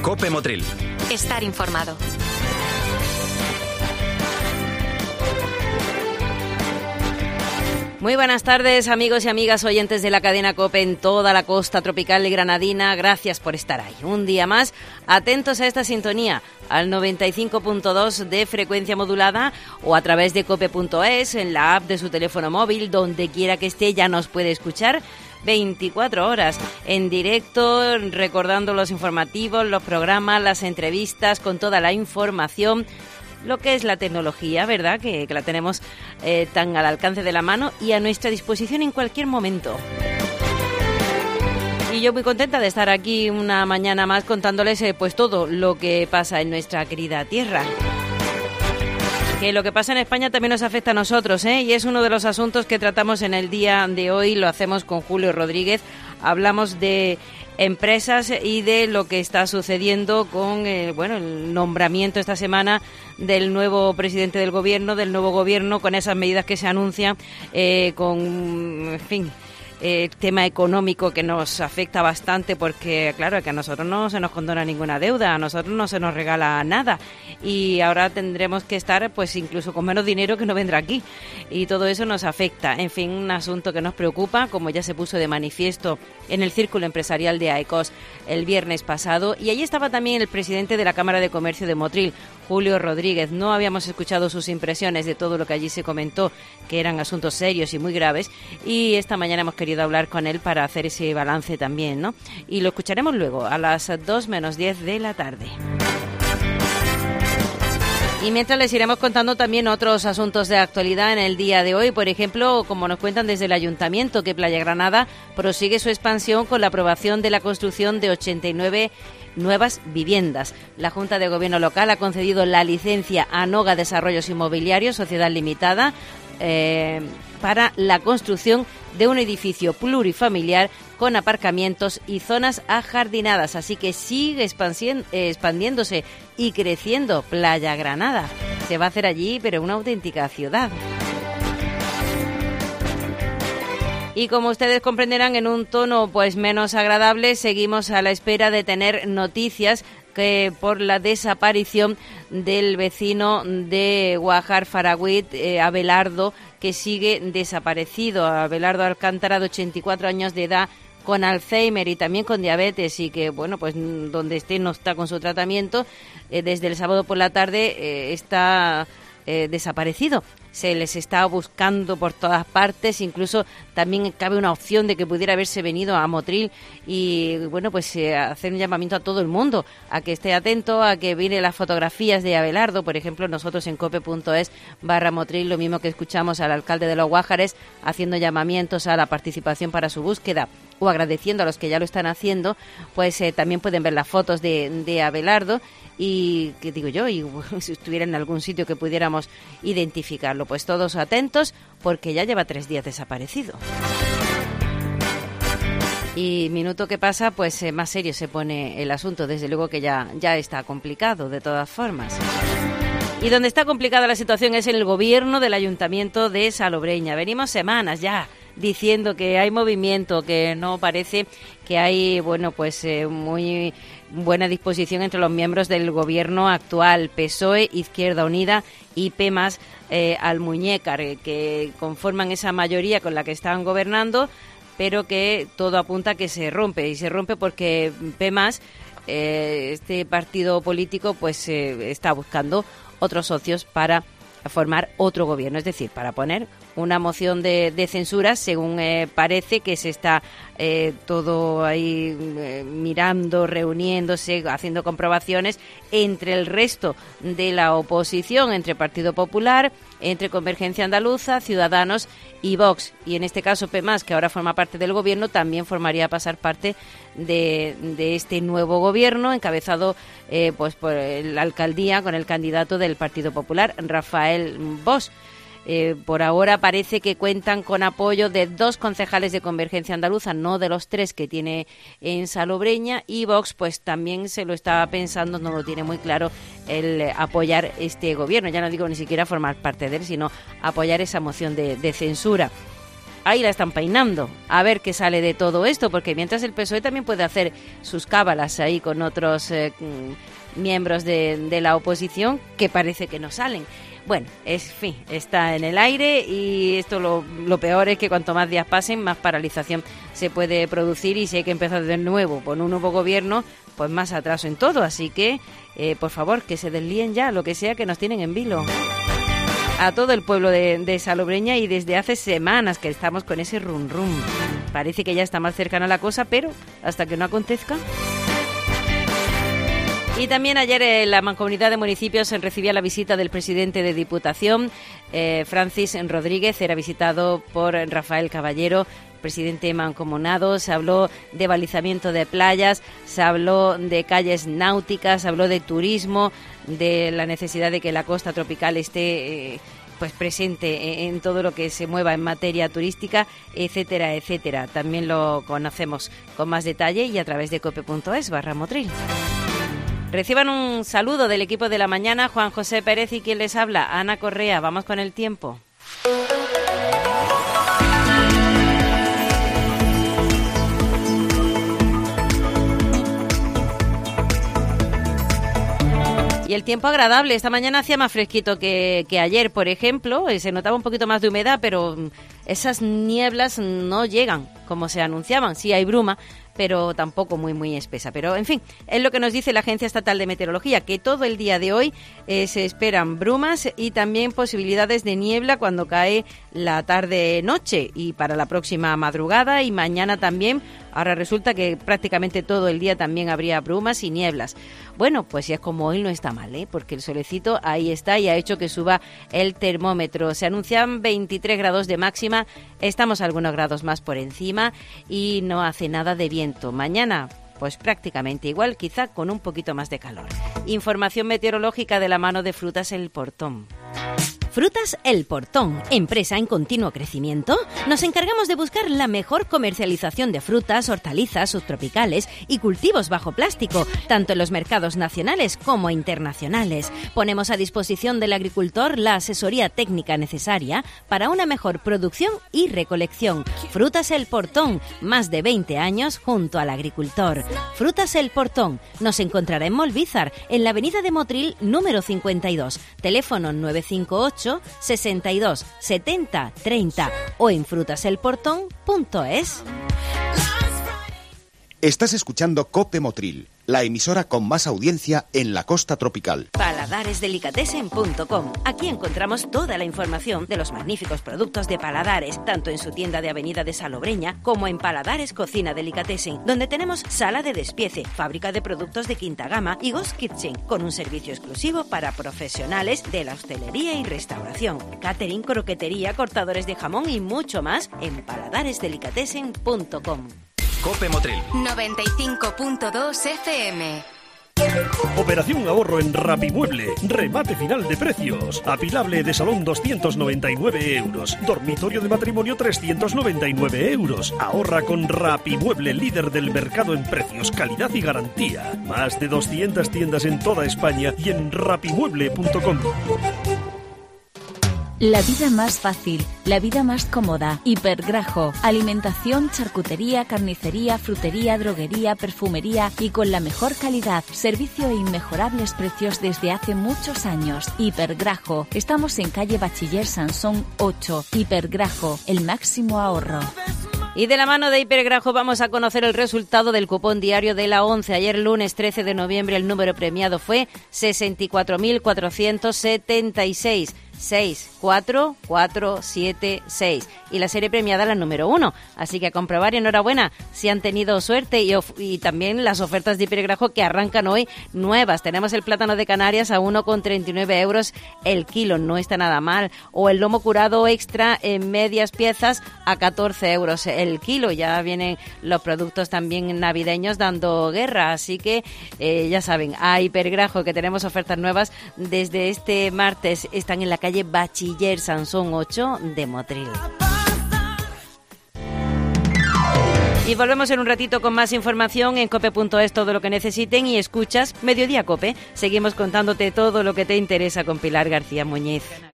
COPE Motril. Estar informado. Muy buenas tardes, amigos y amigas oyentes de la cadena COPE en toda la costa tropical y granadina. Gracias por estar ahí. Un día más, atentos a esta sintonía, al 95.2 de frecuencia modulada o a través de cope.es, en la app de su teléfono móvil, donde quiera que esté ya nos puede escuchar 24 horas en directo, recordando los informativos, los programas, las entrevistas, con toda la información. Lo que es la tecnología, ¿verdad? Que la tenemos tan al alcance de la mano y a nuestra disposición en cualquier momento. Y yo muy contenta de estar aquí una mañana más contándoles pues todo lo que pasa en nuestra querida tierra. Que lo que pasa en España también nos afecta a nosotros, y es uno de los asuntos que tratamos en el día de hoy. Lo hacemos con Julio Rodríguez. Hablamos de empresas y de lo que está sucediendo con el nombramiento esta semana del nuevo presidente del gobierno, con esas medidas que se anuncian, tema económico que nos afecta bastante porque, claro, que a nosotros no se nos condona ninguna deuda, a nosotros no se nos regala nada y ahora tendremos que estar pues incluso con menos dinero que no vendrá aquí y todo eso nos afecta. En fin, un asunto que nos preocupa, como ya se puso de manifiesto en el Círculo Empresarial de AECOS el viernes pasado, y allí estaba también el presidente de la Cámara de Comercio de Motril, Julio Rodríguez. No habíamos escuchado sus impresiones de todo lo que allí se comentó, que eran asuntos serios y muy graves, y esta mañana hemos querido hablar con él para hacer ese balance también, ¿no? Y lo escucharemos luego a las 2 menos 10 de la tarde. Y mientras les iremos contando también otros asuntos de actualidad en el día de hoy. Por ejemplo, como nos cuentan desde el Ayuntamiento, que Playa Granada prosigue su expansión con la aprobación de la construcción de 89 nuevas viviendas. La Junta de Gobierno local ha concedido la licencia a Noga Desarrollos Inmobiliarios, Sociedad Limitada, para la construcción de un edificio plurifamiliar con aparcamientos y zonas ajardinadas. Así que sigue expandiéndose y creciendo Playa Granada. Se va a hacer allí, pero una auténtica ciudad. Y como ustedes comprenderán, en un tono pues menos agradable, seguimos a la espera de tener noticias que por la desaparición del vecino de Guajar Faragüit, Abelardo, que sigue desaparecido. Abelardo Alcántara, de 84 años de edad, con Alzheimer y también con diabetes, y que, bueno, pues donde esté no está con su tratamiento. Desde el sábado por la tarde está desaparecido. Se les está buscando por todas partes, incluso también cabe una opción de que pudiera haberse venido a Motril y, bueno, pues hacer un llamamiento a todo el mundo a que esté atento, a que miren las fotografías de Abelardo. Por ejemplo, nosotros en cope.es/Motril, lo mismo que escuchamos al alcalde de Los Guájares haciendo llamamientos a la participación para su búsqueda o agradeciendo a los que ya lo están haciendo, pues también pueden ver las fotos de Abelardo. Y, ¿qué digo yo? Y si estuviera en algún sitio que pudiéramos identificarlo. Pues todos atentos, porque ya lleva 3 días desaparecido. Y minuto que pasa, pues más serio se pone el asunto. Desde luego que ya está complicado, de todas formas. Y donde está complicada la situación es en el gobierno del Ayuntamiento de Salobreña. Venimos semanas ya diciendo que hay movimiento, que no parece que hay, bueno, pues muy buena disposición entre los miembros del gobierno actual, PSOE, Izquierda Unida y P+, Almuñécar, que conforman esa mayoría con la que están gobernando, pero que todo apunta a que se rompe, y se rompe porque P+, este partido político, pues está buscando otros socios para formar otro gobierno, es decir, para poner una moción de censura, según parece que se está todo ahí mirando, reuniéndose, haciendo comprobaciones entre el resto de la oposición, entre Partido Popular, entre Convergencia Andaluza, Ciudadanos y Vox. Y en este caso P+, que ahora forma parte del gobierno, también formaría pasar parte de este nuevo gobierno, encabezado pues por la alcaldía con el candidato del Partido Popular, Rafael Bosch. Por ahora parece que cuentan con apoyo de 2 concejales de Convergencia Andaluza, no de los 3 que tiene en Salobreña, y Vox pues también se lo está pensando, no lo tiene muy claro, el apoyar este gobierno. Ya no digo ni siquiera formar parte de él, sino apoyar esa moción de censura. ahí la están peinando, a ver qué sale de todo esto, porque mientras el PSOE también puede hacer sus cábalas ahí con otros miembros de la oposición que parece que no salen. Bueno, fin, está en el aire y esto lo peor es que cuanto más días pasen, más paralización se puede producir y si hay que empezar de nuevo con un nuevo gobierno, pues más atraso en todo. Así que, por favor, que se deslíen ya, lo que sea que nos tienen en vilo. A todo el pueblo de Salobreña y desde hace semanas que estamos con ese rum rum. Parece que ya está más cercana la cosa, pero hasta que no acontezca. Y también ayer la Mancomunidad de Municipios recibía la visita del presidente de Diputación, Francis Rodríguez, era visitado por Rafael Caballero, presidente mancomunado. Se habló de balizamiento de playas, se habló de calles náuticas, se habló de turismo, de la necesidad de que la costa tropical esté pues presente en todo lo que se mueva en materia turística, etcétera, etcétera. También lo conocemos con más detalle y a través de cope.es/Motril. Reciban un saludo del equipo de la mañana, Juan José Pérez y quien les habla, Ana Correa. Vamos con el tiempo. Y el tiempo agradable. Esta mañana hacía más fresquito que ayer, por ejemplo. Se notaba un poquito más de humedad, pero esas nieblas no llegan como se anunciaban. Sí hay bruma, pero tampoco muy espesa. Pero, en fin, es lo que nos dice la Agencia Estatal de Meteorología, que todo el día de hoy se esperan brumas y también posibilidades de niebla cuando cae la tarde-noche y para la próxima madrugada y mañana también. Ahora resulta que prácticamente todo el día también habría brumas y nieblas. Bueno, pues si es como hoy no está mal, porque el solecito ahí está y ha hecho que suba el termómetro. Se anuncian 23 grados de máxima, estamos algunos grados más por encima y no hace nada de viento. Mañana, pues prácticamente igual, quizá con un poquito más de calor. Información meteorológica de la mano de Frutas El Portón. Frutas El Portón, empresa en continuo crecimiento. Nos encargamos de buscar la mejor comercialización de frutas, hortalizas, subtropicales y cultivos bajo plástico, tanto en los mercados nacionales como internacionales. Ponemos a disposición del agricultor la asesoría técnica necesaria para una mejor producción y recolección. Frutas El Portón, más de 20 años junto al agricultor. Frutas El Portón, nos encontrará en Molvízar, en la avenida de Motril número 52, teléfono 958 62 70 30 o en frutaselportón.es. Estás escuchando Cope Motril, la emisora con más audiencia en la costa tropical. Paladaresdelicatessen.com. Aquí encontramos toda la información de los magníficos productos de Paladares, tanto en su tienda de Avenida de Salobreña como en Paladares Cocina Delicatessen, donde tenemos sala de despiece, fábrica de productos de quinta gama y Ghost Kitchen, con un servicio exclusivo para profesionales de la hostelería y restauración, catering, croquetería, cortadores de jamón y mucho más en paladaresdelicatessen.com. Cope Motril 95.2 FM. Operación ahorro en Rapimueble. Remate final de precios. Apilable de salón 299 euros. Dormitorio de matrimonio 399 euros. Ahorra con Rapimueble, líder del mercado en precios, calidad y garantía. Más de 200 tiendas en toda España y en rapimueble.com. La vida más fácil, la vida más cómoda. Hipergrajo. Alimentación, charcutería, carnicería, frutería, droguería, perfumería y con la mejor calidad. Servicio e inmejorables precios desde hace muchos años. Hipergrajo. Estamos en calle Bachiller Sansón 8. Hipergrajo. El máximo ahorro. Y de la mano de Hipergrajo vamos a conocer el resultado del cupón diario de la 11. Ayer lunes 13 de noviembre el número premiado fue 64.476. 64476 y la serie premiada la número 1, así que a comprobar y enhorabuena si han tenido suerte y también las ofertas de Hipergrajo que arrancan hoy nuevas. Tenemos el plátano de Canarias a 1,39 euros el kilo, no está nada mal, o el lomo curado extra en medias piezas a 14 euros el kilo. Ya vienen los productos también navideños dando guerra, así que ya saben, a Hipergrajo que tenemos ofertas nuevas desde este martes. Están en la calle Bachiller Sansón 8 de Motril. Y volvemos en un ratito con más información en cope.es, todo lo que necesiten, y escuchas Mediodía Cope. Seguimos contándote todo lo que te interesa con Pilar García Muñiz.